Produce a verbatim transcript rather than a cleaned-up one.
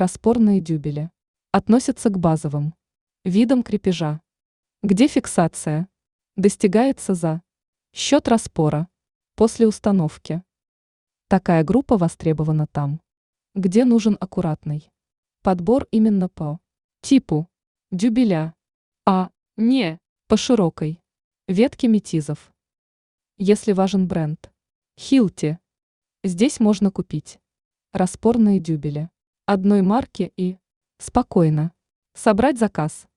Распорные дюбели относятся к базовым видам крепежа, где фиксация достигается за счет распора после установки. Такая группа востребована там, где нужен аккуратный подбор именно по типу дюбеля, а не по широкой ветке метизов. Если важен бренд Hilti, здесь можно купить распорные дюбели одной марки и спокойно собрать заказ.